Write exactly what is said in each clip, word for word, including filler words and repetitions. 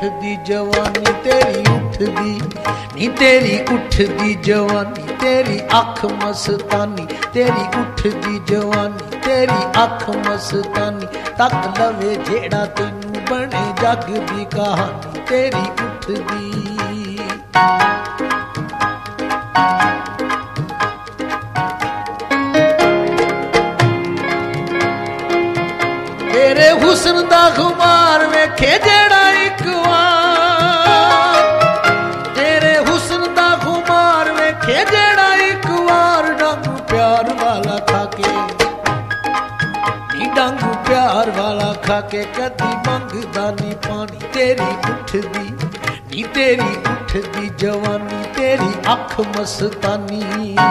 उठदी जवानी तेरी उठदी नी तेरी उठदी जवानी तेरी अख मस्तानी तेरी उठदी जवानी तेरी अख मस्तानी तक लवे जेड़ा तेनू बने जग दी कहानी तेरी उठदी। तेरे हुस्न दा खुमार वेखे जेड़ा इक वार तेरे हुस्न दा खुमार वेखे जेड़ा इक वार डांगू प्यार वाला खाके नी डांगू प्यार वाला खाके कदी मंगदा नी पानी तेरी उठदी नी तेरी उठदी जवानी तेरी अख मस्तानी।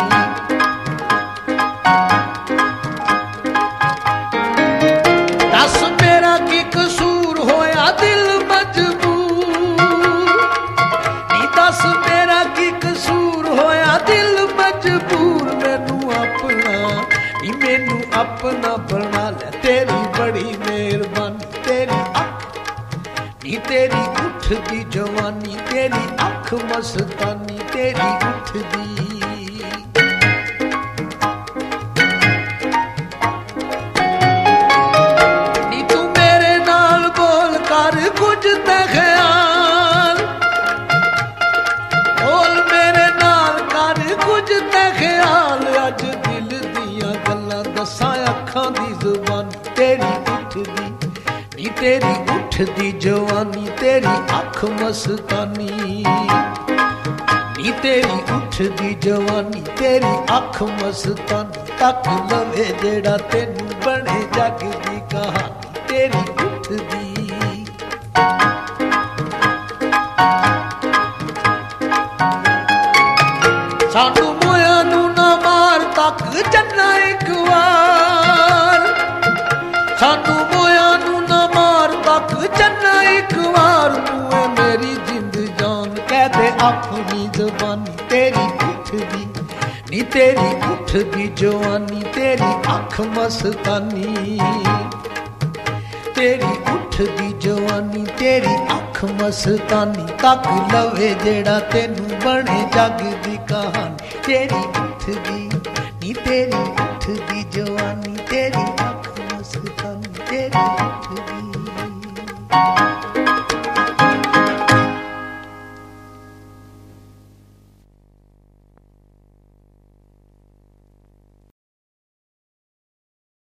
दस मेरा की कसूर होया दिल मजबूर नी दस मेरा की कसूर होया दिल मजबूर मैनू अपना नी मैनू अपना बना ले तेरी बड़ी मेहरबानी तेरी अख नी तेरी उठदी जवानी तेरी अख मस्तानी तेरी उठदी। कुछ ते ख्याल बोल मेरे नाल कर कुछ ते ख्याल अज दिल दियां गल्लां दसां अखां दी जुबानी तेरी उठदी नी तेरी उठदी जवानी तेरी अख मस्तानी नी तेरी उठदी जवानी तेरी अख मस्तानी तक लवे जेड़ा तेनू बने जग दी कहानी तेरी उठदी। सानू मोया नू ना मार तक चन्ना एक वार सानू मोया नू ना मार तक चन्ना एक वार तू मेरी जिंद जान कह दे अपनी जुबानी तेरी उठदी नी तेरी उठदी जवानी तेरी अख मस्तानी तेरी उठदी जवानी तेरी अख मस्तानी तक लवे जेड़ा तेनू बने जग दी कहानी तेरी उठदी नी तेरी उठदी जवानी तेरी अख मस्तानी तेरी